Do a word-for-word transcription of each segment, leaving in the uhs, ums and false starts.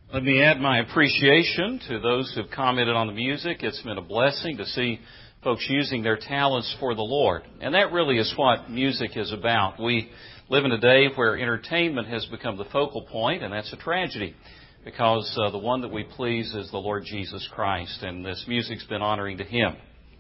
Let me add my appreciation to those who have commented on the music. It's been a blessing to see folks using their talents for the Lord. And that really is what music is about. We live in a day where entertainment has become the focal point, and that's a tragedy because uh, the one that we please is the Lord Jesus Christ, and this music's been honoring to Him.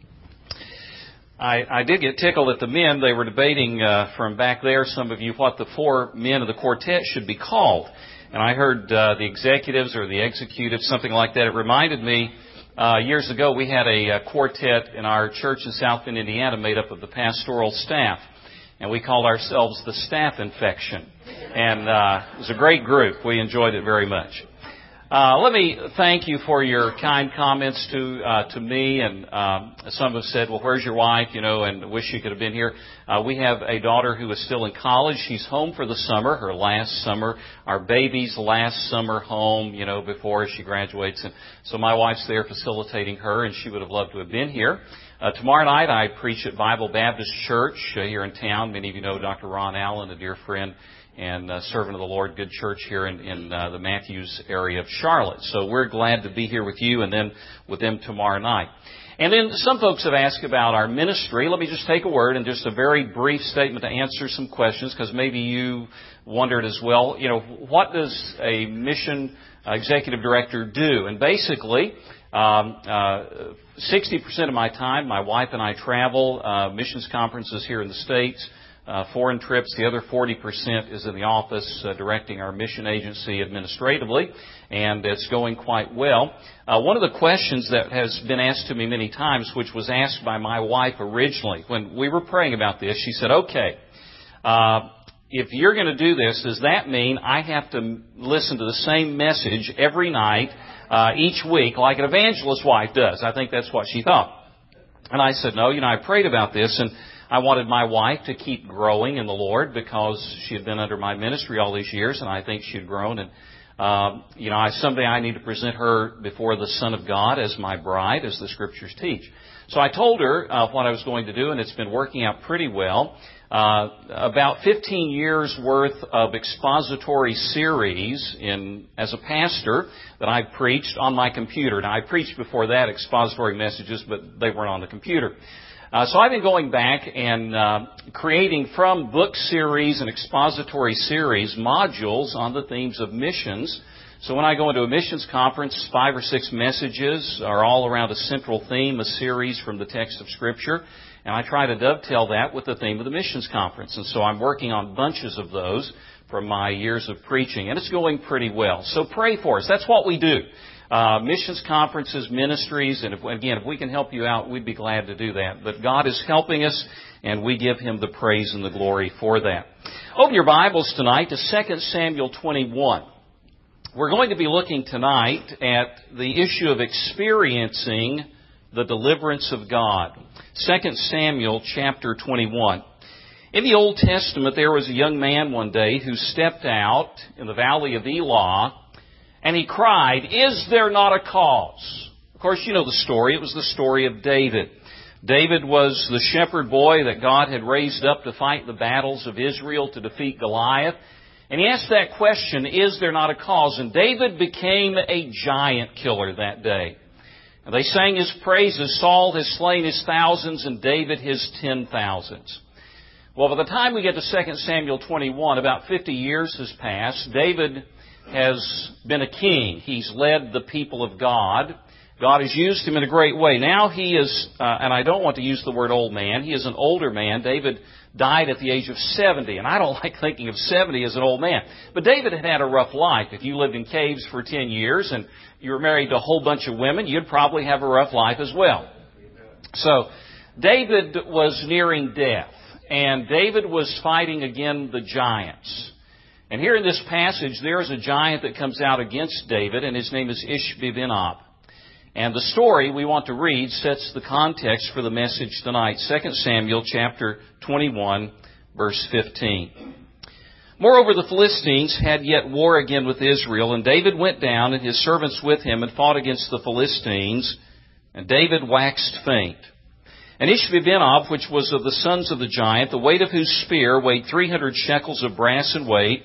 I, I did get tickled at the men. They were debating uh, from back there, some of you, what the four men of the quartet should be called. And I heard uh, the executives or the executives, something like that. It reminded me, uh, years ago we had a, a quartet in our church in South Bend, Indiana, made up of the pastoral staff. And we called ourselves the Staff Infection. And uh, it was a great group. We enjoyed it very much. Uh, let me thank you for your kind comments to uh, to me, and um, some have said, well, where's your wife, you know, and wish she could have been here. Uh, we have a daughter who is still in college. She's home for the summer, her last summer, our baby's last summer home, you know, before she graduates. And so my wife's there facilitating her, and she would have loved to have been here. Uh, tomorrow night I preach at Bible Baptist Church uh, here in town. Many of you know Doctor Ron Allen, a dear friend and uh, servant of the Lord, good church here in, in uh, the Matthews area of Charlotte. So we're glad to be here with you and then with them tomorrow night. And then some folks have asked about our ministry. Let me just take a word and just a very brief statement to answer some questions, because maybe you wondered as well, you know, what does a mission uh, executive director do? And basically, um, uh, sixty percent of my time, my wife and I travel, uh, missions conferences here in the States, Uh, foreign trips. The other forty percent is in the office uh, directing our mission agency administratively, and it's going quite well. Uh, one of the questions that has been asked to me many times, which was asked by my wife originally, when we were praying about this, she said, okay, uh, if you're going to do this, does that mean I have to listen to the same message every night, uh, each week, like an evangelist's wife does? I think that's what she thought. And I said, no, you know, I prayed about this, and I wanted my wife to keep growing in the Lord because she had been under my ministry all these years, and I think she had grown. And, um, you know, I, someday I need to present her before the Son of God as my bride, as the Scriptures teach. So I told her uh, what I was going to do, and it's been working out pretty well. Uh, about fifteen years worth of expository series in as a pastor that I preached on my computer. Now, I preached before that expository messages, but they weren't on the computer. Uh, so I've been going back and uh, creating from book series and expository series modules on the themes of missions. So when I go into a missions conference, five or six messages are all around a central theme, a series from the text of Scripture. And I try to dovetail that with the theme of the missions conference. And so I'm working on bunches of those from my years of preaching. And it's going pretty well. So pray for us. That's what we do. Uh, missions conferences, ministries, and if, again, if we can help you out, we'd be glad to do that. But God is helping us, and we give Him the praise and the glory for that. Open your Bibles tonight to Second Samuel twenty-one. We're going to be looking tonight at the issue of experiencing the deliverance of God. Second Samuel chapter twenty-one. In the Old Testament, there was a young man one day who stepped out in the valley of Elah, and he cried, "Is there not a cause?" Of course, you know the story. It was the story of David. David was the shepherd boy that God had raised up to fight the battles of Israel, to defeat Goliath. And he asked that question, is there not a cause? And David became a giant killer that day. And they sang his praises. Saul has slain his thousands and David his ten thousands. Well, by the time we get to Second Samuel twenty-one, about fifty years has passed. David has been a king. He's led the people of God. God has used him in a great way. Now he is, uh, and I don't want to use the word old man, he is an older man. David died at the age of seventy, and I don't like thinking of seventy as an old man. But David had had a rough life. If you lived in caves for ten years and you were married to a whole bunch of women, you'd probably have a rough life as well. So David was nearing death, and David was fighting again the giants. And here in this passage, there is a giant that comes out against David, and his name is Ishbi-Benob. And the story we want to read sets the context for the message tonight. Second Samuel chapter twenty-one, verse fifteen. Moreover, the Philistines had yet war again with Israel, and David went down and his servants with him and fought against the Philistines, and David waxed faint. And Ishbi-Benob, which was of the sons of the giant, the weight of whose spear weighed three hundred shekels of brass in weight,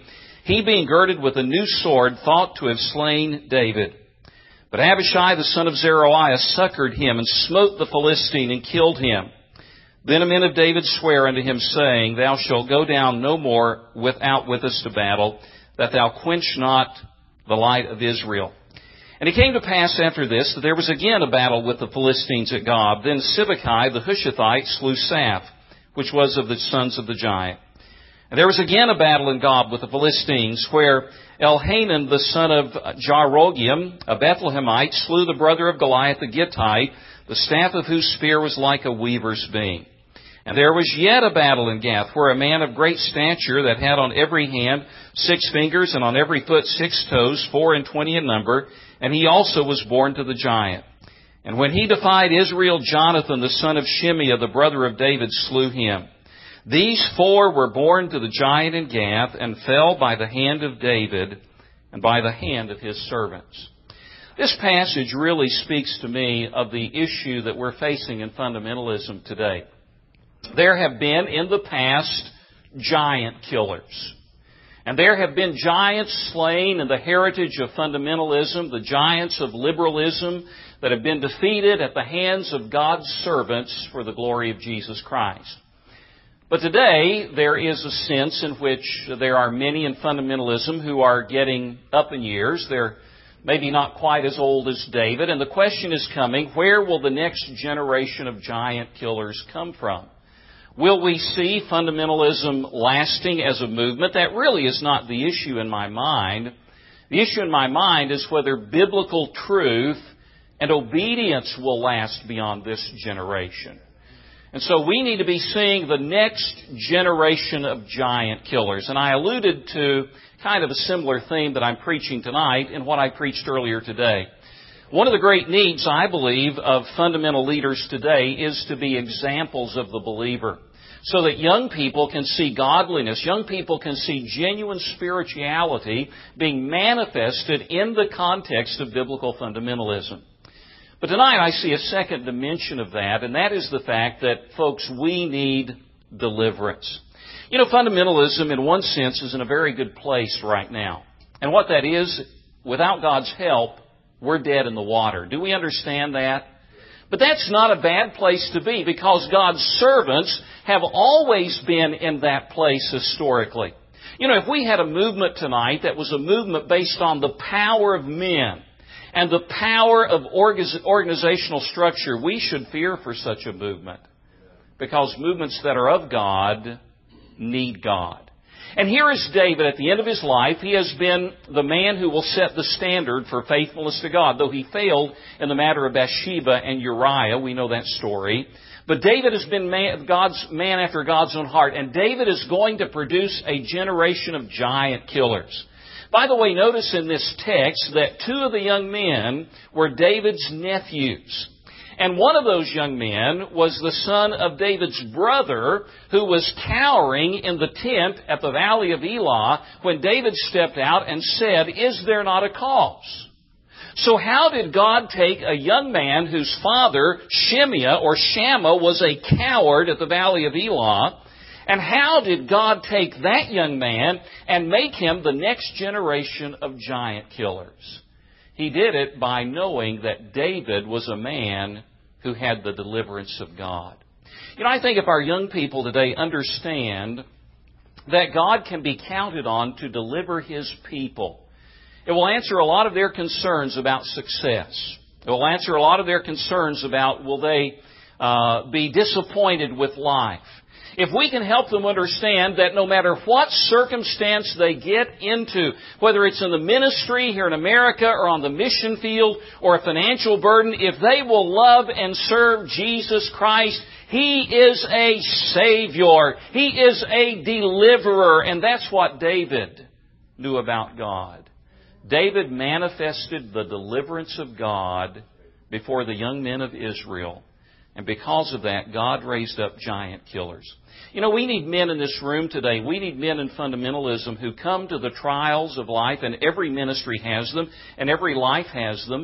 he being girded with a new sword thought to have slain David. But Abishai the son of Zeruiah succored him and smote the Philistine and killed him. Then a man of David sware unto him, saying, Thou shalt go down no more without with us to battle, that thou quench not the light of Israel. And it came to pass after this that there was again a battle with the Philistines at Gob. Then Sibbecai the Hushathite slew Saph, which was of the sons of the giant. And there was again a battle in Gob with the Philistines, where Elhanan the son of Jarogeam, a Bethlehemite, slew the brother of Goliath the Gittite, the staff of whose spear was like a weaver's beam. And there was yet a battle in Gath, where a man of great stature that had on every hand six fingers, and on every foot six toes, four and twenty in number, and he also was born to the giant. And when he defied Israel, Jonathan the son of Shimeah, the brother of David, slew him. These four were born to the giant in Gath, and fell by the hand of David, and by the hand of his servants. This passage really speaks to me of the issue that we're facing in fundamentalism today. There have been in the past giant killers. And there have been giants slain in the heritage of fundamentalism, the giants of liberalism that have been defeated at the hands of God's servants for the glory of Jesus Christ. But today, there is a sense in which there are many in fundamentalism who are getting up in years. They're maybe not quite as old as David. And the question is coming, where will the next generation of giant killers come from? Will we see fundamentalism lasting as a movement? That really is not the issue in my mind. The issue in my mind is whether biblical truth and obedience will last beyond this generation. And so we need to be seeing the next generation of giant killers. And I alluded to kind of a similar theme that I'm preaching tonight in what I preached earlier today. One of the great needs, I believe, of fundamental leaders today is to be examples of the believer, so that young people can see godliness, young people can see genuine spirituality being manifested in the context of biblical fundamentalism. But tonight I see a second dimension of that, and that is the fact that, folks, we need deliverance. You know, fundamentalism, in one sense, is in a very good place right now. And what that is, without God's help, we're dead in the water. Do we understand that? But that's not a bad place to be, because God's servants have always been in that place historically. You know, if we had a movement tonight that was a movement based on the power of men and the power of organizational structure, we should fear for such a movement, because movements that are of God need God. And here is David at the end of his life. He has been the man who will set the standard for faithfulness to God, though he failed in the matter of Bathsheba and Uriah. We know that story. But David has been man, God's man after God's own heart, and David is going to produce a generation of giant killers. By the way, notice in this text that two of the young men were David's nephews. And one of those young men was the son of David's brother, who was cowering in the tent at the valley of Elah when David stepped out and said, "Is there not a cause?" So how did God take a young man whose father, Shimeah or Shammah, was a coward at the valley of Elah, and how did God take that young man and make him the next generation of giant killers? He did it by knowing that David was a man who had the deliverance of God. You know, I think if our young people today understand that God can be counted on to deliver His people, it will answer a lot of their concerns about success. It will answer a lot of their concerns about, will they uh, be disappointed with life? If we can help them understand that no matter what circumstance they get into, whether it's in the ministry here in America or on the mission field or a financial burden, if they will love and serve Jesus Christ, He is a Savior. He is a deliverer. And that's what David knew about God. David manifested the deliverance of God before the young men of Israel. And because of that, God raised up giant killers. You know, we need men in this room today. We need men in fundamentalism who come to the trials of life, and every ministry has them, and every life has them.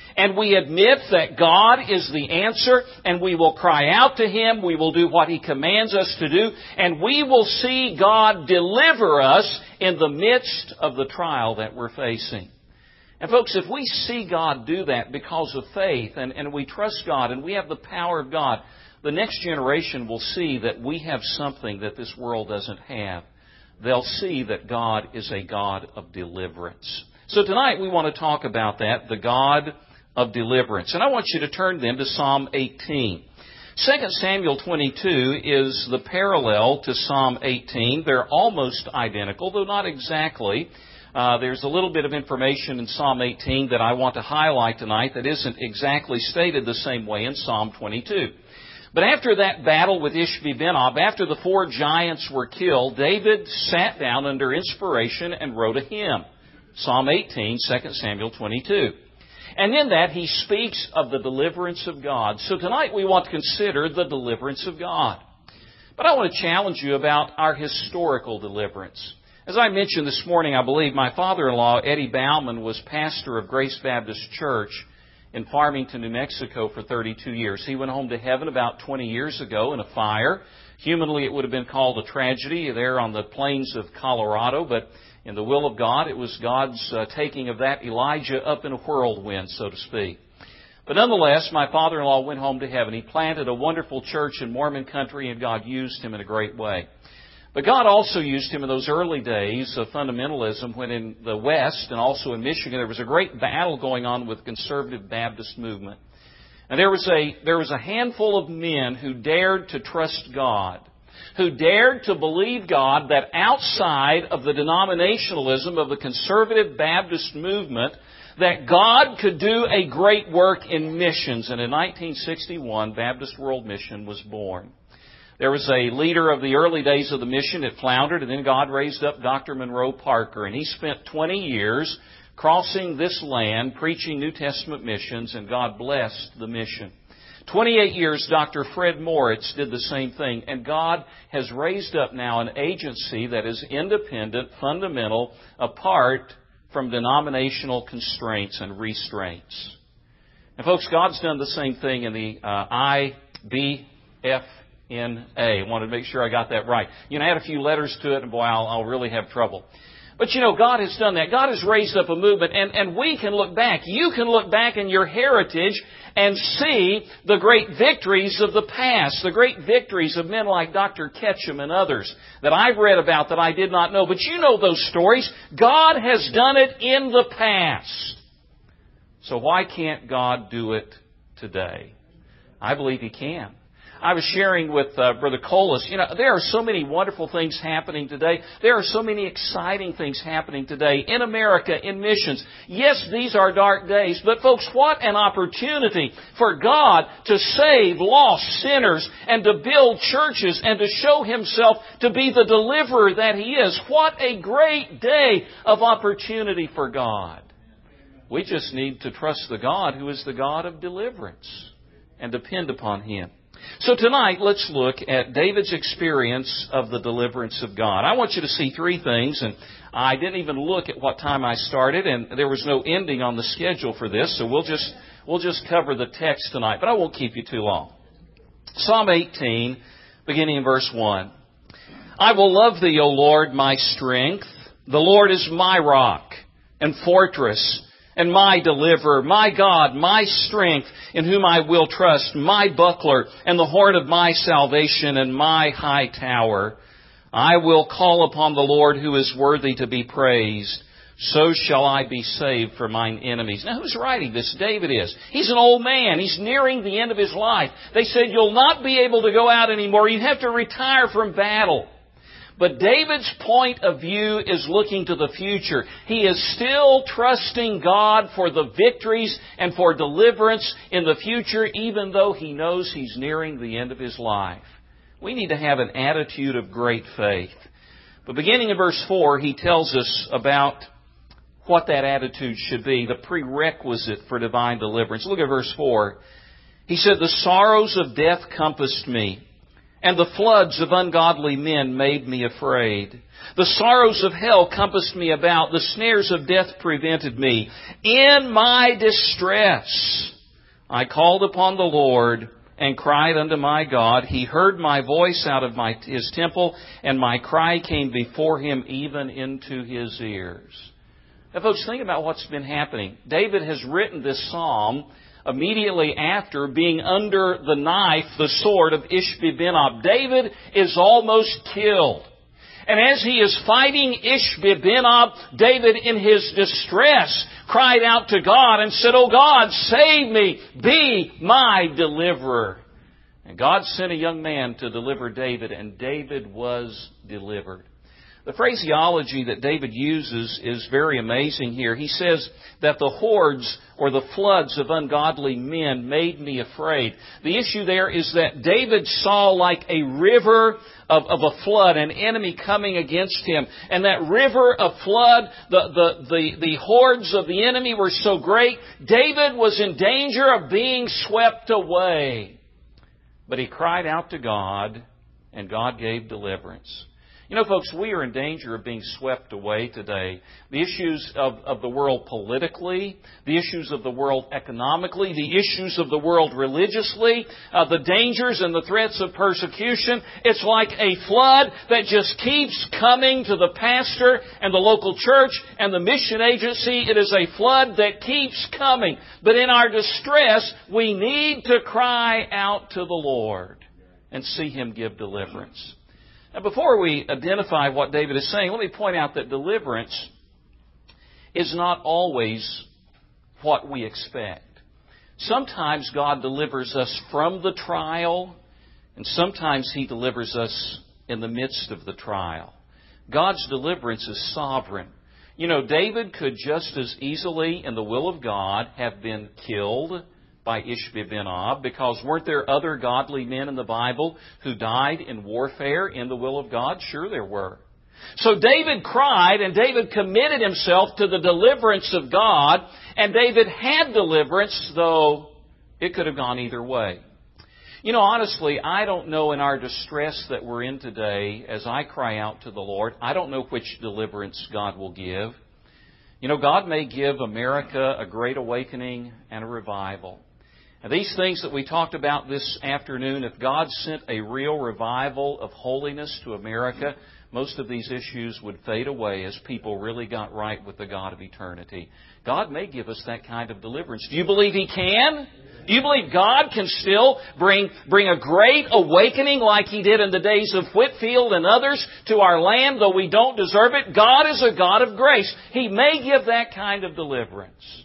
and we admit that God is the answer, and we will cry out to Him, we will do what He commands us to do, and we will see God deliver us in the midst of the trial that we're facing. And folks, if we see God do that because of faith, and, and we trust God, and we have the power of God, the next generation will see that we have something that this world doesn't have. They'll see that God is a God of deliverance. So tonight we want to talk about that, the God of deliverance. And I want you to turn then to Psalm eighteen. Second Samuel twenty-two is the parallel to Psalm eighteen. They're almost identical, though not exactly. Uh, there's a little bit of information in Psalm eighteen that I want to highlight tonight that isn't exactly stated the same way in Psalm twenty-two. But after that battle with Ishbi-Benob, after the four giants were killed, David sat down under inspiration and wrote a hymn. Psalm eighteen, Second Samuel twenty-two. And in that, he speaks of the deliverance of God. So tonight we want to consider the deliverance of God. But I want to challenge you about our historical deliverance. As I mentioned this morning, I believe my father-in-law, Eddie Bauman, was pastor of Grace Baptist Church in Farmington, New Mexico for thirty-two years. He went home to heaven about twenty years ago in a fire. Humanly, it would have been called a tragedy there on the plains of Colorado, but in the will of God, it was God's uh, taking of that Elijah up in a whirlwind, so to speak. But nonetheless, my father-in-law went home to heaven. He planted a wonderful church in Mormon country, and God used him in a great way. But God also used him in those early days of fundamentalism when in the West and also in Michigan there was a great battle going on with the conservative Baptist movement. And there was a, there was a handful of men who dared to trust God, who dared to believe God that outside of the denominationalism of the conservative Baptist movement, that God could do a great work in missions. And in nineteen sixty-one, Baptist World Mission was born. There was a leader of the early days of the mission that floundered, and then God raised up Doctor Monroe Parker, and he spent twenty years crossing this land, preaching New Testament missions, and God blessed the mission. twenty-eight years, Doctor Fred Moritz did the same thing, and God has raised up now an agency that is independent, fundamental, apart from denominational constraints and restraints. And folks, God's done the same thing in the uh, I B F N A. I wanted to make sure I got that right. You know, I add a few letters to it, and boy, I'll, I'll really have trouble. But you know, God has done that. God has raised up a movement, and, and we can look back. You can look back in your heritage and see the great victories of the past, the great victories of men like Doctor Ketchum and others that I've read about that I did not know. But you know those stories. God has done it in the past. So why can't God do it today? I believe He can. I was sharing with uh, Brother Colas, you know, there are so many wonderful things happening today. There are so many exciting things happening today in America, in missions. Yes, these are dark days, but folks, what an opportunity for God to save lost sinners and to build churches and to show Himself to be the deliverer that He is. What a great day of opportunity for God. We just need to trust the God who is the God of deliverance and depend upon Him. So tonight, let's look at David's experience of the deliverance of God. I want you to see three things, and I didn't even look at what time I started, and there was no ending on the schedule for this, so we'll just we'll just cover the text tonight, but I won't keep you too long. Psalm eighteen, beginning in verse one. I will love Thee, O Lord, my strength. The Lord is my rock and fortress, and my deliverer, my God, my strength, in whom I will trust, my buckler, and the horn of my salvation, and my high tower. I will call upon the Lord, who is worthy to be praised. So shall I be saved from mine enemies. Now, who's writing this? David is. He's an old man. He's nearing the end of his life. They said, you'll not be able to go out anymore. You have to retire from battle. But David's point of view is looking to the future. He is still trusting God for the victories and for deliverance in the future, even though he knows he's nearing the end of his life. We need to have an attitude of great faith. But beginning in verse four, he tells us about what that attitude should be, the prerequisite for divine deliverance. Look at verse four. He said, the sorrows of death compassed me, and the floods of ungodly men made me afraid. The sorrows of hell compassed me about. The snares of death prevented me. In my distress, I called upon the Lord and cried unto my God. He heard my voice out of my, His temple, and my cry came before Him even into His ears. Now, folks, think about what's been happening. David has written this psalm immediately after being under the knife, the sword of Ishbi-Benob. David is almost killed. And as he is fighting Ishbi-Benob, David, in his distress, cried out to God and said, "Oh God, save me, be my deliverer." And God sent a young man to deliver David, and David was delivered. The phraseology that David uses is very amazing here. He says that the hordes or the floods of ungodly men made me afraid. The issue there is that David saw like a river of, of a flood, an enemy coming against him. And that river of flood, the, the, the, the hordes of the enemy were so great, David was in danger of being swept away. But he cried out to God, and God gave deliverance. You know, folks, we are in danger of being swept away today. The issues of, of the world politically, the issues of the world economically, the issues of the world religiously, uh, the dangers and the threats of persecution. It's like a flood that just keeps coming to the pastor and the local church and the mission agency. It is a flood that keeps coming. But in our distress, we need to cry out to the Lord and see Him give deliverance. Now, before we identify what David is saying, let me point out that deliverance is not always what we expect. Sometimes God delivers us from the trial, and sometimes He delivers us in the midst of the trial. God's deliverance is sovereign. You know, David could just as easily, in the will of God, have been killed by Ishbi-Benob, because weren't there other godly men in the Bible who died in warfare in the will of God? Sure there were. So David cried, and David committed himself to the deliverance of God, and David had deliverance, though it could have gone either way. You know, honestly, I don't know in our distress that we're in today, as I cry out to the Lord, I don't know which deliverance God will give. You know, God may give America a great awakening and a revival. And these things that we talked about this afternoon, if God sent a real revival of holiness to America, most of these issues would fade away as people really got right with the God of eternity. God may give us that kind of deliverance. Do you believe He can? Do you believe God can still bring, bring a great awakening like He did in the days of Whitfield and others to our land, though we don't deserve it? God is a God of grace. He may give that kind of deliverance.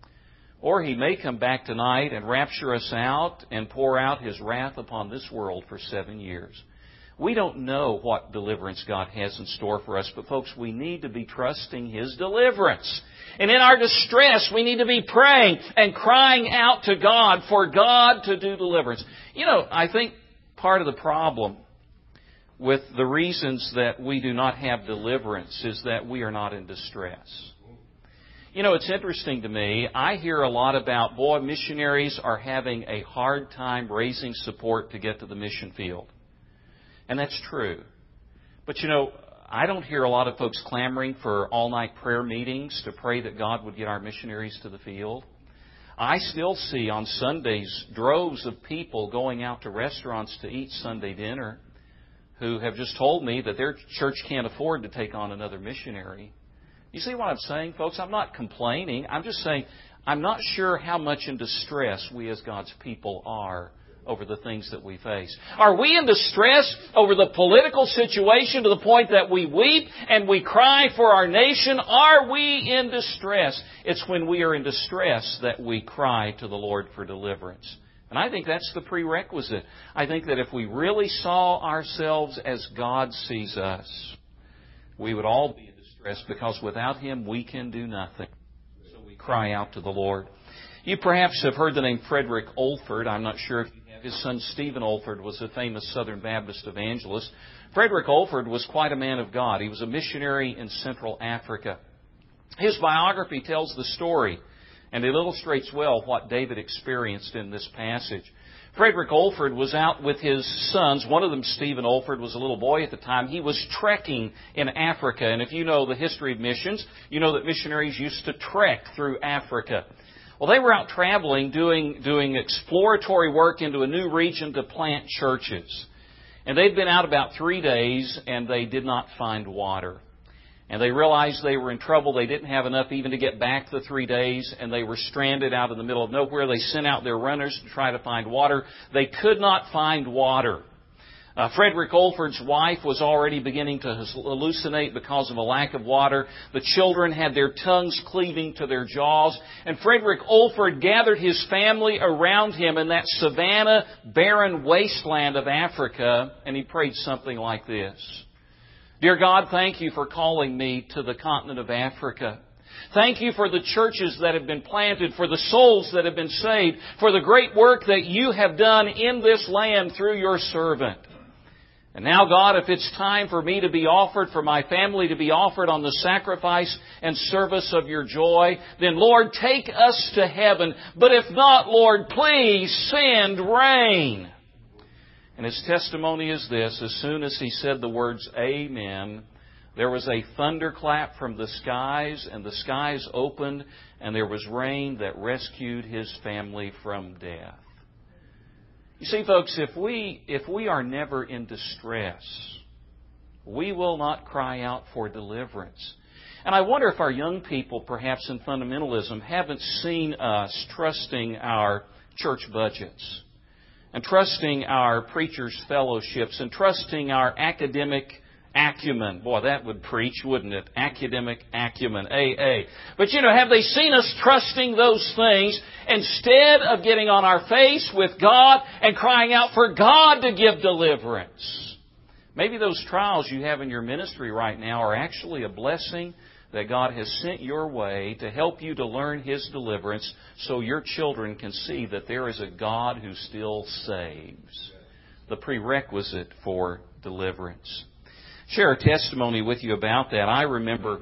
Or He may come back tonight and rapture us out and pour out His wrath upon this world for seven years. We don't know what deliverance God has in store for us, but folks, we need to be trusting His deliverance. And in our distress, we need to be praying and crying out to God for God to do deliverance. You know, I think part of the problem with the reasons that we do not have deliverance is that we are not in distress. You know, it's interesting to me. I hear a lot about, boy, missionaries are having a hard time raising support to get to the mission field. And that's true. But, you know, I don't hear a lot of folks clamoring for all-night prayer meetings to pray that God would get our missionaries to the field. I still see on Sundays droves of people going out to restaurants to eat Sunday dinner who have just told me that their church can't afford to take on another missionary. You see what I'm saying, folks? I'm not complaining. I'm just saying I'm not sure how much in distress we as God's people are over the things that we face. Are we in distress over the political situation to the point that we weep and we cry for our nation? Are we in distress? It's when we are in distress that we cry to the Lord for deliverance. And I think that's the prerequisite. I think that if we really saw ourselves as God sees us, we would all be in distress, because without Him we can do nothing. So we cry out to the Lord. You perhaps have heard the name Frederick Olford. I'm not sure if you have. His son Stephen Olford was a famous Southern Baptist evangelist. Frederick Olford was quite a man of God. He was a missionary in Central Africa. His biography tells the story, and it illustrates well what David experienced in this passage. Frederick Olford was out with his sons. One of them, Stephen Olford, was a little boy at the time. He was trekking in Africa. And if you know the history of missions, you know that missionaries used to trek through Africa. Well, they were out traveling, doing, doing exploratory work into a new region to plant churches. And they'd been out about three days, and they did not find water. And they realized they were in trouble. They didn't have enough even to get back the three days, and they were stranded out in the middle of nowhere. They sent out their runners to try to find water. They could not find water. Uh, Frederick Olford's wife was already beginning to hallucinate because of a lack of water. The children had their tongues cleaving to their jaws. And Frederick Olford gathered his family around him in that savanna, barren wasteland of Africa, and he prayed something like this. Dear God, thank you for calling me to the continent of Africa. Thank you for the churches that have been planted, for the souls that have been saved, for the great work that you have done in this land through your servant. And now, God, if it's time for me to be offered, for my family to be offered on the sacrifice and service of your joy, then, Lord, take us to heaven. But if not, Lord, please send rain. And his testimony is this: as soon as he said the words, Amen, there was a thunderclap from the skies, and the skies opened, and there was rain that rescued his family from death. You see, folks, if we, if we are never in distress, we will not cry out for deliverance. And I wonder if our young people, perhaps in fundamentalism, haven't seen us trusting our church budgets, and trusting our preachers' fellowships, and trusting our academic acumen. Boy, that would preach, wouldn't it? Academic acumen, A A. But you know, have they seen us trusting those things instead of getting on our face with God and crying out for God to give deliverance? Maybe those trials you have in your ministry right now are actually a blessing that God has sent your way to help you to learn His deliverance so your children can see that there is a God who still saves. The prerequisite for deliverance. Share a testimony with you about that. I remember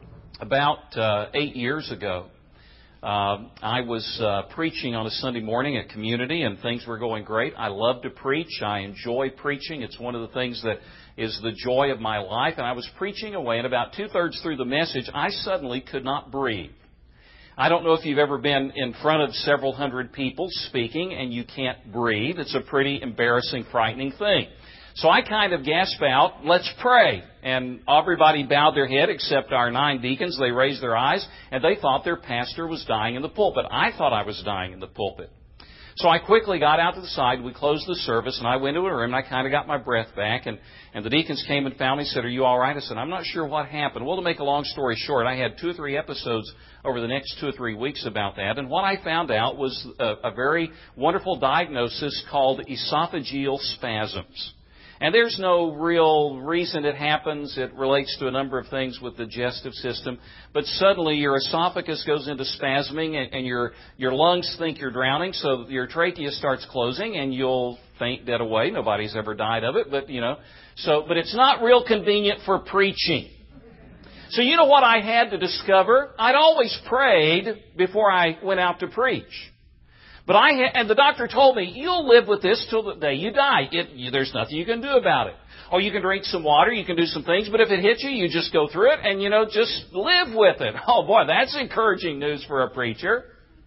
about uh, eight years ago, uh, I was uh, preaching on a Sunday morning at Community, and things were going great. I love to preach. I enjoy preaching. It's one of the things that is the joy of my life. And I was preaching away, and about two-thirds through the message, I suddenly could not breathe. I don't know if you've ever been in front of several hundred people speaking and you can't breathe. It's a pretty embarrassing, frightening thing. So I kind of gasped out, let's pray. And everybody bowed their head except our nine deacons. They raised their eyes, and they thought their pastor was dying in the pulpit. I thought I was dying in the pulpit. So I quickly got out to the side. We closed the service, and I went into a room, and I kind of got my breath back. And, and the deacons came and found me and said, are you all right? I said, I'm not sure what happened. Well, to make a long story short, I had two or three episodes over the next two or three weeks about that. And what I found out was a, a very wonderful diagnosis called esophageal spasms. And there's no real reason it happens. It relates to a number of things with the digestive system. But suddenly your esophagus goes into spasming, and, and your, your lungs think you're drowning, so your trachea starts closing, and you'll faint dead away. Nobody's ever died of it, but, you know. So, but it's not real convenient for preaching. So you know what I had to discover? I'd always prayed before I went out to preach. But I ha- and the doctor told me, you'll live with this till the day you die. It, you, there's nothing you can do about it. Or you can drink some water, you can do some things, but if it hits you, you just go through it and, you know, just live with it. Oh, boy, that's encouraging news for a preacher.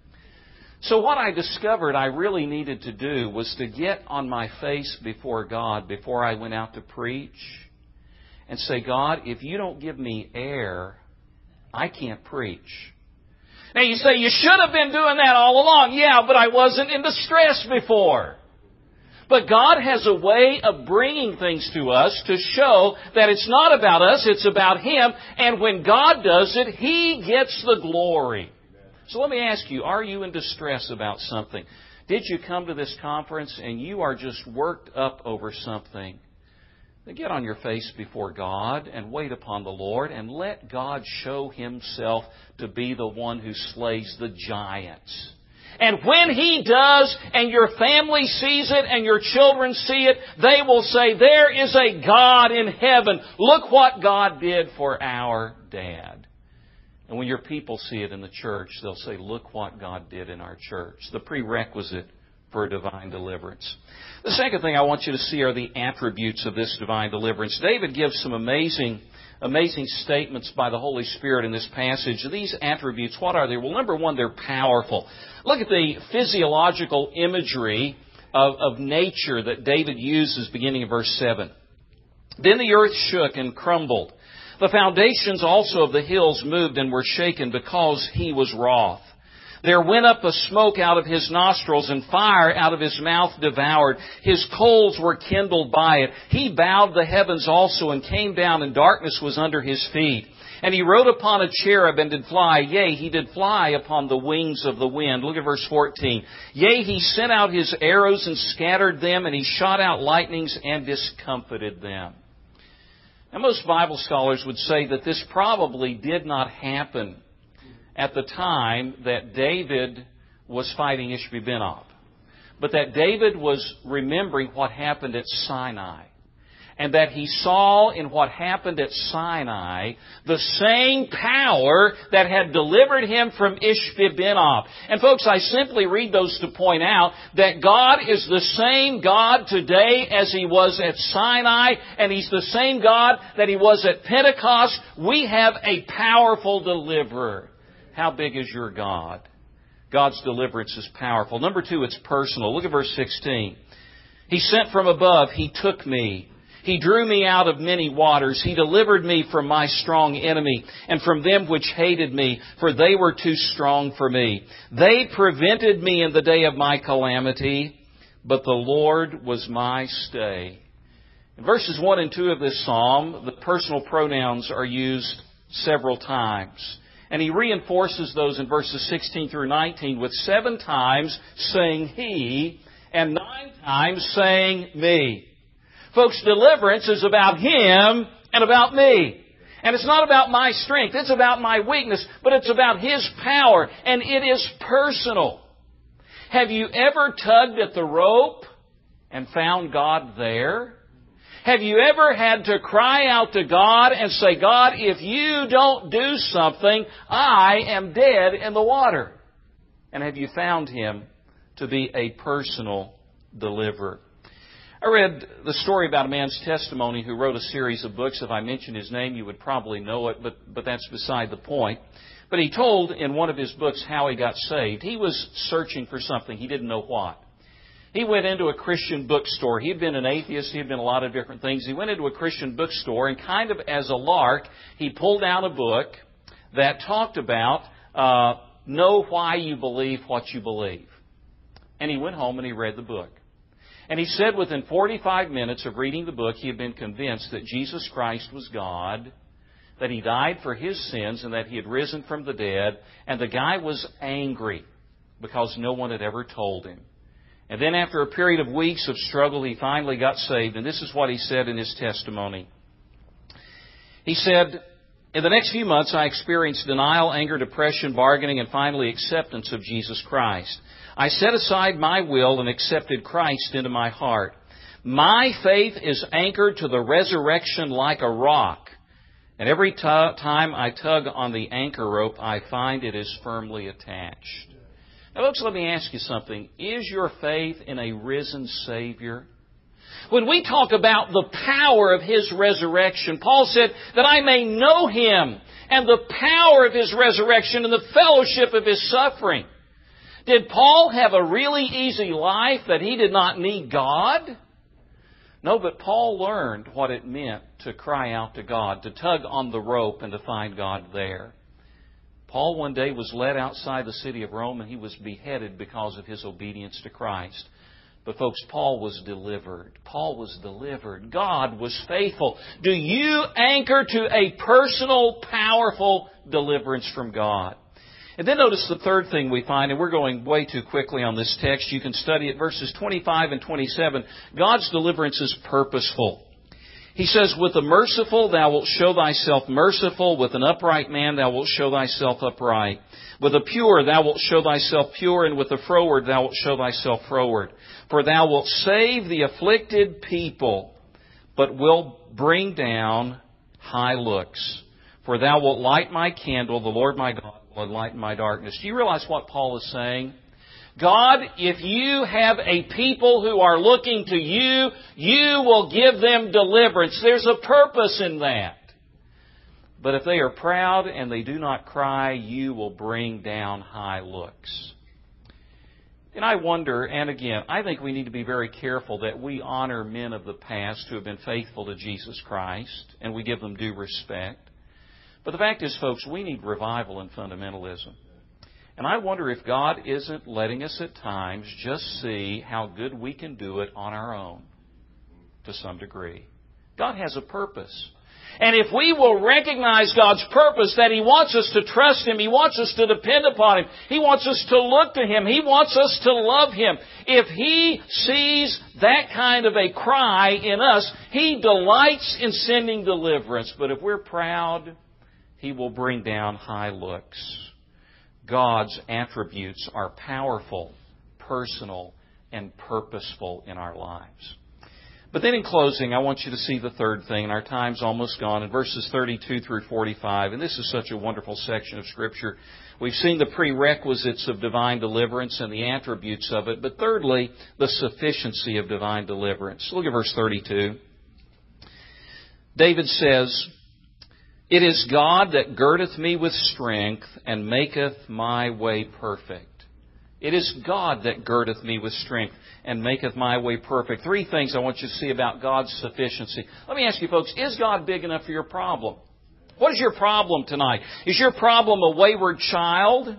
So what I discovered I really needed to do was to get on my face before God before I went out to preach and say, God, if you don't give me air, I can't preach. Now you say, you should have been doing that all along. Yeah, but I wasn't in distress before. But God has a way of bringing things to us to show that it's not about us, it's about Him. And when God does it, He gets the glory. So let me ask you, are you in distress about something? Did you come to this conference and you are just worked up over something? Then get on your face before God and wait upon the Lord and let God show Himself to be the one who slays the giants. And when He does, and your family sees it and your children see it, they will say, there is a God in heaven. Look what God did for our dad. And when your people see it in the church, they'll say, look what God did in our church. The prerequisite for divine deliverance. The second thing I want you to see are the attributes of this divine deliverance. David gives some amazing, amazing statements by the Holy Spirit in this passage. These attributes, what are they? Well, number one, they're powerful. Look at the physiological imagery of, of nature that David uses beginning in verse seven. Then the earth shook and crumbled. The foundations also of the hills moved and were shaken because he was wroth. There went up a smoke out of his nostrils, and fire out of his mouth devoured. His coals were kindled by it. He bowed the heavens also, and came down, and darkness was under his feet. And he rode upon a cherub, and did fly. Yea, he did fly upon the wings of the wind. Look at verse fourteen. Yea, he sent out his arrows, and scattered them, and he shot out lightnings, and discomfited them. Now, most Bible scholars would say that this probably did not happen at the time that David was fighting Ishbi-Benob, but that David was remembering what happened at Sinai, and that he saw in what happened at Sinai the same power that had delivered him from Ishbi-Benob. And folks, I simply read those to point out that God is the same God today as He was at Sinai, and He's the same God that He was at Pentecost. We have a powerful deliverer. How big is your God? God's deliverance is powerful. Number two, it's personal. Look at verse sixteen. He sent from above. He took me. He drew me out of many waters. He delivered me from my strong enemy and from them which hated me, for they were too strong for me. They prevented me in the day of my calamity, but the Lord was my stay. In verses one and two of this psalm, the personal pronouns are used several times. And he reinforces those in verses sixteen through nineteen with seven times saying he and nine times saying me. Folks, deliverance is about Him and about me. And it's not about my strength. It's about my weakness. But it's about His power. And it is personal. Have you ever tugged at the rope and found God there? Have you ever had to cry out to God and say, God, if you don't do something, I am dead in the water? And have you found Him to be a personal deliverer? I read the story about a man's testimony who wrote a series of books. If I mentioned his name, you would probably know it, but, but that's beside the point. But he told in one of his books how he got saved. He was searching for something. He didn't know what. He went into a Christian bookstore. He had been an atheist. He had been a lot of different things. He went into a Christian bookstore, and kind of as a lark, he pulled out a book that talked about uh, know why you believe what you believe. And he went home and he read the book. And he said within forty-five minutes of reading the book, he had been convinced that Jesus Christ was God, that He died for his sins, and that He had risen from the dead. And the guy was angry because no one had ever told him. And then after a period of weeks of struggle, he finally got saved. And this is what he said in his testimony. He said, in the next few months, I experienced denial, anger, depression, bargaining, and finally acceptance of Jesus Christ. I set aside my will and accepted Christ into my heart. My faith is anchored to the resurrection like a rock. And every t- time I tug on the anchor rope, I find it is firmly attached. Now, folks, let me ask you something. Is your faith in a risen Savior? When we talk about the power of His resurrection, Paul said that I may know Him and the power of His resurrection and the fellowship of His suffering. Did Paul have a really easy life that he did not need God? No, but Paul learned what it meant to cry out to God, to tug on the rope and to find God there. Paul one day was led outside the city of Rome and he was beheaded because of his obedience to Christ. But folks, Paul was delivered. Paul was delivered. God was faithful. Do you anchor to a personal, powerful deliverance from God? And then notice the third thing we find, and we're going way too quickly on this text. You can study it, verses twenty-five and twenty-seven. God's deliverance is purposeful. He says, with the merciful thou wilt show thyself merciful. With an upright man thou wilt show thyself upright. With the pure thou wilt show thyself pure. And with the froward thou wilt show thyself froward. For thou wilt save the afflicted people, but wilt bring down high looks. For thou wilt light my candle, the Lord my God will enlighten my darkness. Do you realize what Paul is saying? God, if you have a people who are looking to you, you will give them deliverance. There's a purpose in that. But if they are proud and they do not cry, you will bring down high looks. And I wonder, and again, I think we need to be very careful that we honor men of the past who have been faithful to Jesus Christ, and we give them due respect. But the fact is, folks, we need revival and fundamentalism. And I wonder if God isn't letting us at times just see how good we can do it on our own to some degree. God has a purpose. And if we will recognize God's purpose, that He wants us to trust Him, He wants us to depend upon Him, He wants us to look to Him, He wants us to love Him. If He sees that kind of a cry in us, He delights in sending deliverance. But if we're proud, He will bring down high looks. God's attributes are powerful, personal, and purposeful in our lives. But then in closing, I want you to see the third thing, and our time's almost gone, in verses thirty-two through forty-five. And this is such a wonderful section of Scripture. We've seen the prerequisites of divine deliverance and the attributes of it. But thirdly, the sufficiency of divine deliverance. Look at verse thirty-two. David says, "It is God that girdeth me with strength and maketh my way perfect." It is God that girdeth me with strength and maketh my way perfect. Three things I want you to see about God's sufficiency. Let me ask you folks, is God big enough for your problem? What is your problem tonight? Is your problem a wayward child?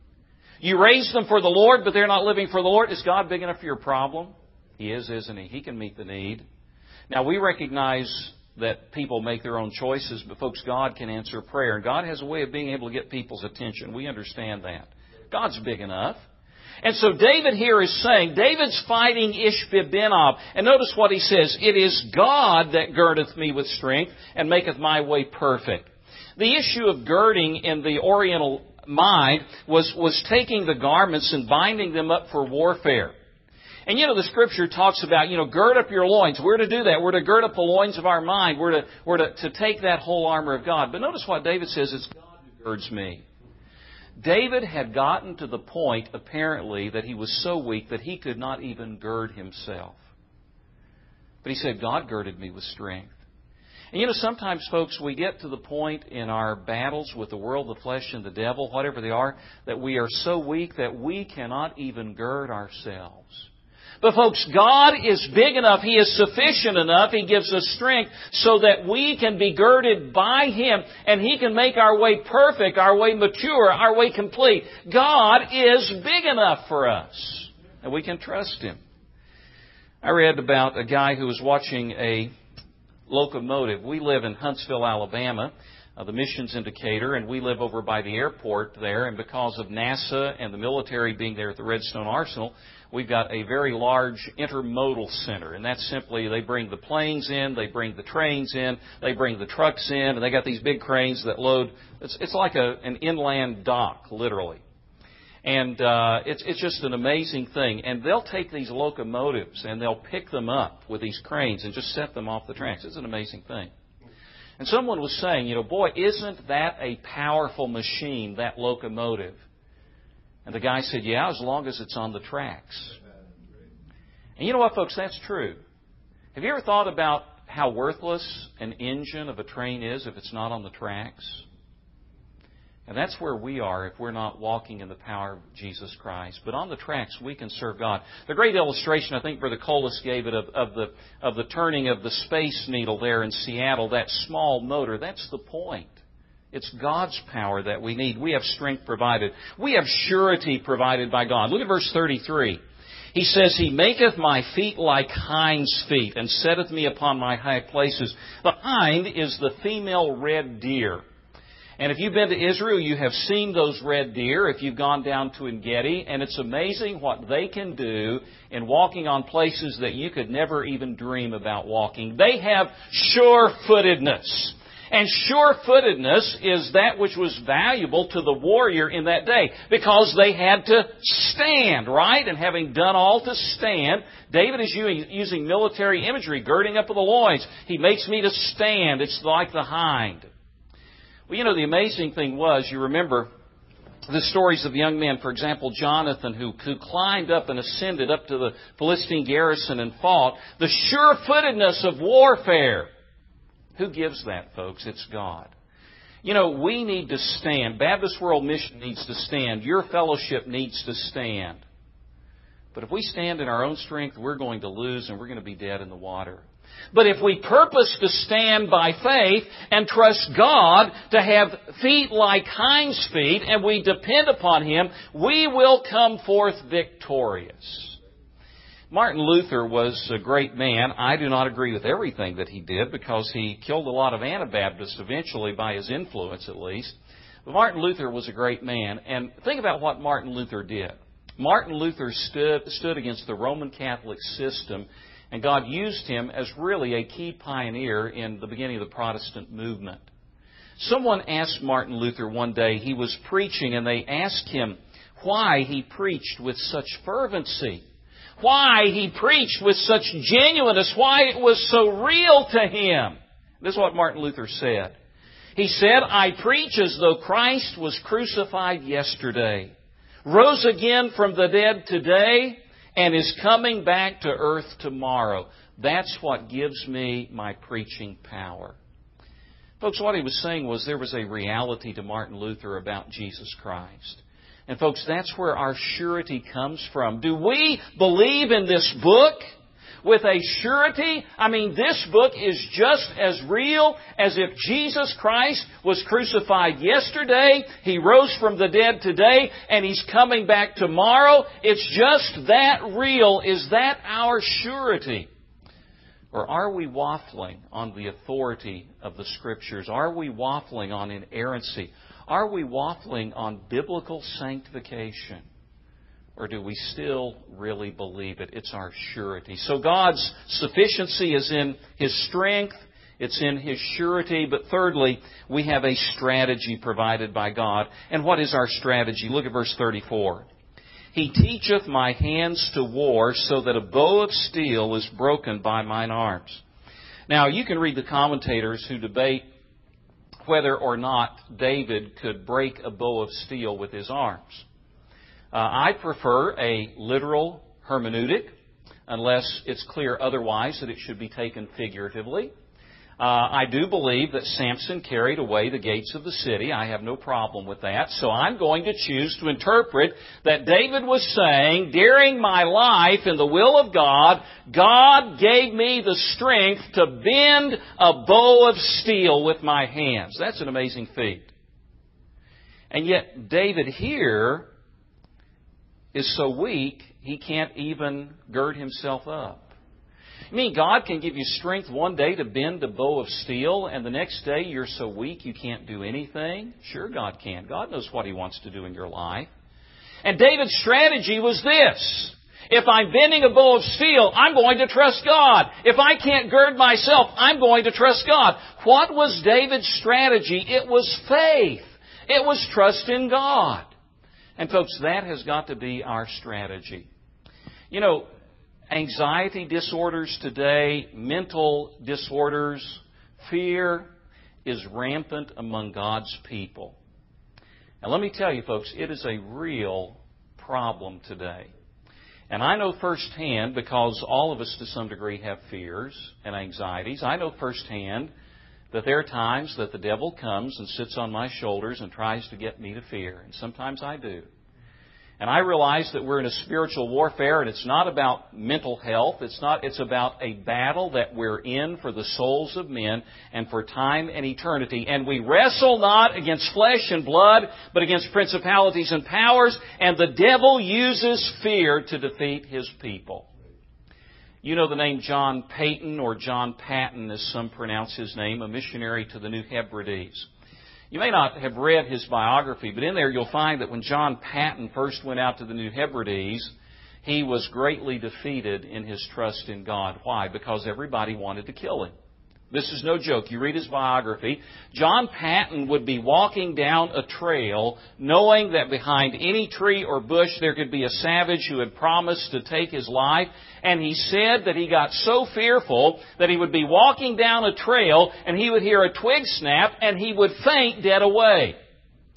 You raised them for the Lord, but they're not living for the Lord. Is God big enough for your problem? He is, isn't He? He can meet the need. Now, we recognize that people make their own choices, but folks, God can answer prayer. And God has a way of being able to get people's attention. We understand that. God's big enough. And so David here is saying, David's fighting Ishbi-Benob. And notice what he says, "It is God that girdeth me with strength and maketh my way perfect." The issue of girding in the Oriental mind was, was taking the garments and binding them up for warfare. And you know, the Scripture talks about, you know, gird up your loins. We're to do that. We're to gird up the loins of our mind. We're to, we're to, to take that whole armor of God. But notice what David says, "It's God who girds me." David had gotten to the point, apparently, that he was so weak that he could not even gird himself. But he said, "God girded me with strength." And you know, sometimes, folks, we get to the point in our battles with the world, the flesh, and the devil, whatever they are, that we are so weak that we cannot even gird ourselves. But folks, God is big enough. He is sufficient enough. He gives us strength so that we can be girded by Him and He can make our way perfect, our way mature, our way complete. God is big enough for us, and we can trust Him. I read about a guy who was watching a locomotive. We live in Huntsville, Alabama, uh, the missions indicator, and we live over by the airport there. And because of NASA and the military being there at the Redstone Arsenal, we've got a very large intermodal center. And that's simply, they bring the planes in, they bring the trains in, they bring the trucks in, and they got these big cranes that load. It's, it's like a, an inland dock, literally. And uh, it's, it's just an amazing thing. And they'll take these locomotives and they'll pick them up with these cranes and just set them off the tracks. It's an amazing thing. And someone was saying, you know, boy, isn't that a powerful machine, that locomotive? And the guy said, yeah, as long as it's on the tracks. And you know what, folks, that's true. Have you ever thought about how worthless an engine of a train is if it's not on the tracks? And that's where we are if we're not walking in the power of Jesus Christ. But on the tracks, we can serve God. The great illustration, I think Brother Colas gave it, of, of, the, of the turning of the Space Needle there in Seattle, that small motor, that's the point. It's God's power that we need. We have strength provided. We have surety provided by God. Look at verse thirty-three. He says, He maketh my feet like hinds' feet, and setteth me upon my high places. The hind is the female red deer. And if you've been to Israel, you have seen those red deer if you've gone down to En-Gedi. And it's amazing what they can do in walking on places that you could never even dream about walking. They have sure-footedness. And sure-footedness is that which was valuable to the warrior in that day, because they had to stand, right? And having done all to stand, David is using military imagery, girding up of the loins. He makes me to stand. It's like the hind. Well, you know, the amazing thing was, you remember the stories of young men, for example, Jonathan, who, who climbed up and ascended up to the Philistine garrison and fought. The sure-footedness of warfare. Who gives that, folks? It's God. You know, we need to stand. Baptist World Mission needs to stand. Your fellowship needs to stand. But if we stand in our own strength, we're going to lose and we're going to be dead in the water. But if we purpose to stand by faith and trust God to have feet like hinds' feet and we depend upon Him, we will come forth victorious. Martin Luther was a great man. I do not agree with everything that he did because he killed a lot of Anabaptists eventually by his influence at least. But Martin Luther was a great man. And think about what Martin Luther did. Martin Luther stood, stood against the Roman Catholic system, and God used him as really a key pioneer in the beginning of the Protestant movement. Someone asked Martin Luther one day, he was preaching, and they asked him why he preached with such fervency. Why he preached with such genuineness, why it was so real to him. This is what Martin Luther said. He said, I preach as though Christ was crucified yesterday, rose again from the dead today, and is coming back to earth tomorrow. That's what gives me my preaching power. Folks, what he was saying was there was a reality to Martin Luther about Jesus Christ. And folks, that's where our surety comes from. Do we believe in this book with a surety? I mean, this book is just as real as if Jesus Christ was crucified yesterday, He rose from the dead today, and He's coming back tomorrow. It's just that real. Is that our surety? Or are we waffling on the authority of the Scriptures? Are we waffling on inerrancy? Are we waffling on biblical sanctification? Or do we still really believe it? It's our surety. So God's sufficiency is in His strength. It's in His surety. But thirdly, we have a strategy provided by God. And what is our strategy? Look at verse thirty-four. He teacheth my hands to war, so that a bow of steel is broken by mine arms. Now, you can read the commentators who debate whether or not David could break a bow of steel with his arms. Uh, I prefer a literal hermeneutic, unless it's clear otherwise that it should be taken figuratively. Uh, I do believe that Samson carried away the gates of the city. I have no problem with that. So I'm going to choose to interpret that David was saying, during my life in the will of God, God gave me the strength to bend a bow of steel with my hands. That's an amazing feat. And yet David here is so weak, he can't even gird himself up. You mean God can give you strength one day to bend a bow of steel, and the next day you're so weak you can't do anything? Sure, God can. God knows what He wants to do in your life. And David's strategy was this. If I'm bending a bow of steel, I'm going to trust God. If I can't gird myself, I'm going to trust God. What was David's strategy? It was faith. It was trust in God. And folks, that has got to be our strategy. You know, anxiety disorders today, mental disorders, fear is rampant among God's people. And let me tell you, folks, it is a real problem today. And I know firsthand, because all of us to some degree have fears and anxieties, I know firsthand that there are times that the devil comes and sits on my shoulders and tries to get me to fear. And sometimes I do. And I realize that we're in a spiritual warfare, and it's not about mental health. It's not. It's about a battle that we're in for the souls of men and for time and eternity. And we wrestle not against flesh and blood, but against principalities and powers. And the devil uses fear to defeat his people. You know the name John Paton, or John Patton, as some pronounce his name, a missionary to the New Hebrides. You may not have read his biography, but in there you'll find that when John Patton first went out to the New Hebrides, he was greatly defeated in his trust in God. Why? Because everybody wanted to kill him. This is no joke. You read his biography. John Patton would be walking down a trail knowing that behind any tree or bush there could be a savage who had promised to take his life. And he said that he got so fearful that he would be walking down a trail and he would hear a twig snap and he would faint dead away.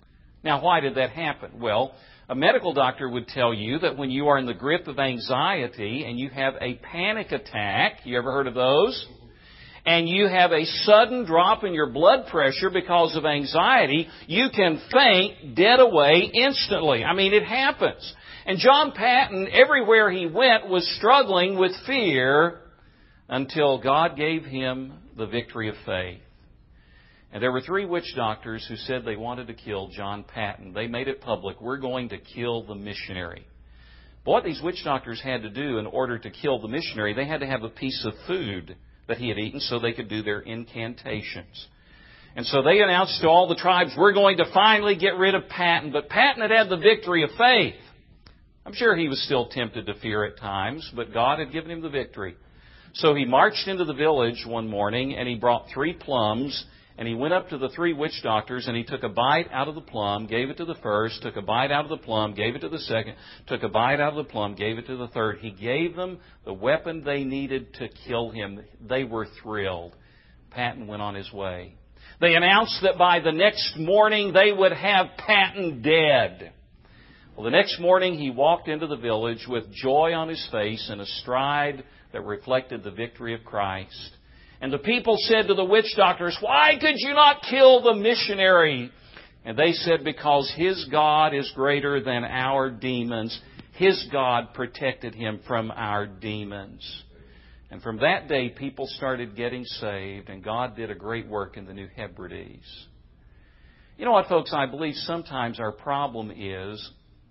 Now, why did that happen? Well, a medical doctor would tell you that when you are in the grip of anxiety and you have a panic attack, you ever heard of those? And you have a sudden drop in your blood pressure because of anxiety, you can faint dead away instantly. I mean, it happens. And John Paton, everywhere he went, was struggling with fear until God gave him the victory of faith. And there were three witch doctors who said they wanted to kill John Paton. They made it public. We're going to kill the missionary. But what these witch doctors had to do in order to kill the missionary, they had to have a piece of food that he had eaten so they could do their incantations. And so they announced to all the tribes, we're going to finally get rid of Paton. But Paton had had the victory of faith. I'm sure he was still tempted to fear at times, but God had given him the victory. So he marched into the village one morning and he brought three plums. And he went up to the three witch doctors and he took a bite out of the plum, gave it to the first, took a bite out of the plum, gave it to the second, took a bite out of the plum, gave it to the third. He gave them the weapon they needed to kill him. They were thrilled. Paton went on his way. They announced that by the next morning they would have Paton dead. Well, the next morning he walked into the village with joy on his face and a stride that reflected the victory of Christ. And the people said to the witch doctors, why could you not kill the missionary? And they said, because his God is greater than our demons. His God protected him from our demons. And from that day, people started getting saved, and God did a great work in the New Hebrides. You know what, folks? I believe sometimes our problem is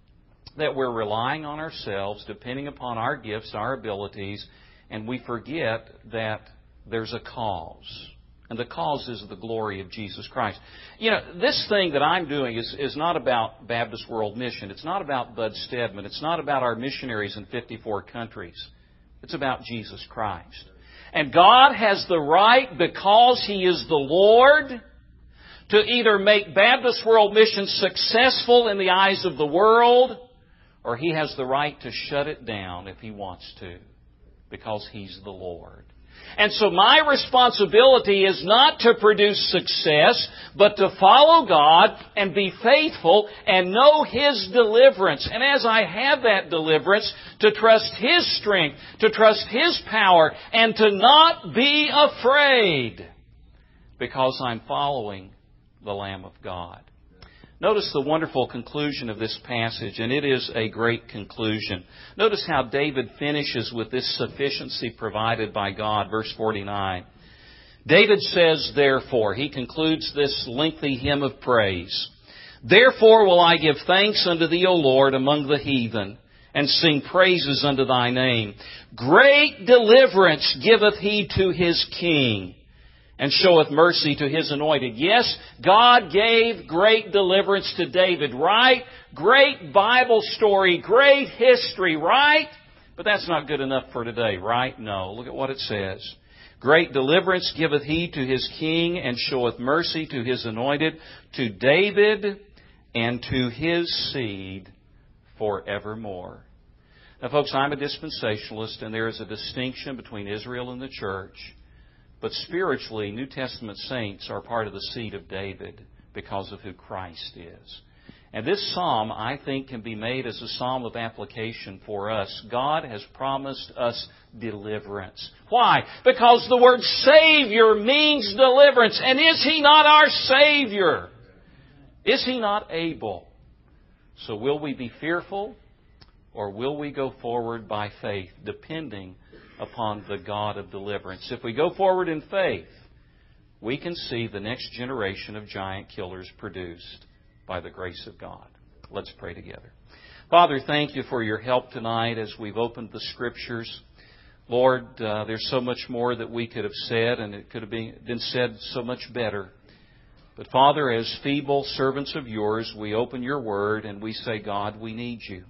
that we're relying on ourselves, depending upon our gifts, our abilities, and we forget that there's a cause. And the cause is the glory of Jesus Christ. You know, this thing that I'm doing is, is not about Baptist World Mission. It's not about Bud Stedman. It's not about our missionaries in fifty-four countries. It's about Jesus Christ. And God has the right, because He is the Lord, to either make Baptist World Mission successful in the eyes of the world, or He has the right to shut it down if He wants to, because He's the Lord. And so my responsibility is not to produce success, but to follow God and be faithful and know His deliverance. And as I have that deliverance, to trust His strength, to trust His power, and to not be afraid, because I'm following the Lamb of God. Notice the wonderful conclusion of this passage, and it is a great conclusion. Notice how David finishes with this sufficiency provided by God, verse forty-nine. David says, therefore, he concludes this lengthy hymn of praise, therefore will I give thanks unto Thee, O Lord, among the heathen, and sing praises unto Thy name. Great deliverance giveth He to His king, and showeth mercy to His anointed. Yes, God gave great deliverance to David, right? Great Bible story, great history, right? But that's not good enough for today, right? No. Look at what it says. Great deliverance giveth He to His king, and showeth mercy to His anointed, to David and to his seed forevermore. Now, folks, I'm a dispensationalist, and there is a distinction between Israel and the church. But spiritually, New Testament saints are part of the seed of David because of who Christ is. And this psalm, I think, can be made as a psalm of application for us. God has promised us deliverance. Why? Because the word Savior means deliverance. And is He not our Savior? Is He not able? So will we be fearful, or will we go forward by faith, depending upon the God of deliverance? If we go forward in faith, we can see the next generation of giant killers produced by the grace of God. Let's pray together. Father, thank You for Your help tonight as we've opened the Scriptures. Lord, uh, there's so much more that we could have said, and it could have been, been said so much better. But Father, as feeble servants of Yours, we open Your Word and we say, God, we need You.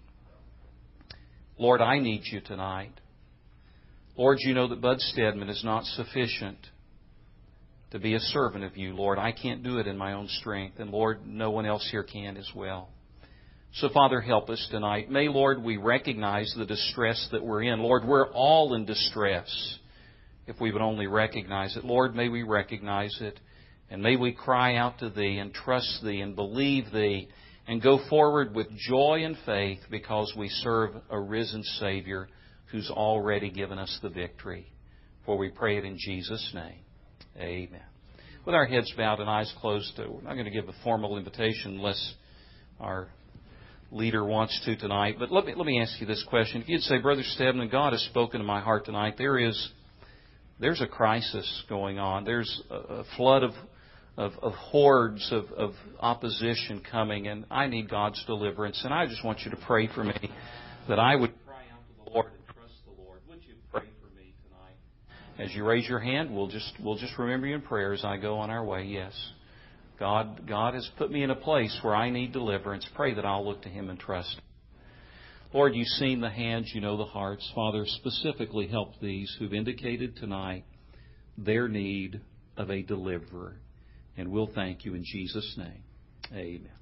Lord, I need You tonight. Lord, You know that Bud Stedman is not sufficient to be a servant of You. Lord, I can't do it in my own strength. And Lord, no one else here can as well. So Father, help us tonight. May, Lord, we recognize the distress that we're in. Lord, we're all in distress if we would only recognize it. Lord, may we recognize it. And may we cry out to Thee and trust Thee and believe Thee and go forward with joy and faith because we serve a risen Savior who's already given us the victory. For we pray it in Jesus' name. Amen. With our heads bowed and eyes closed, we're not going to give a formal invitation unless our leader wants to tonight. But let me let me ask you this question. If you'd say, Brother Stedman, God has spoken to my heart tonight. There is there's a crisis going on. There's a, a flood of of, of hordes of, of opposition coming, and I need God's deliverance. And I just want you to pray for me that I would cry out to the Lord and trust the Lord. Would you pray for me tonight? As you raise your hand, we'll just we'll just remember you in prayer as I go on our way. Yes. God, God has put me in a place where I need deliverance. Pray that I'll look to Him and trust Him. Lord, you've seen the hands, you know the hearts. Father, specifically help these who've indicated tonight their need of a deliverer. And we'll thank you in Jesus' name. Amen.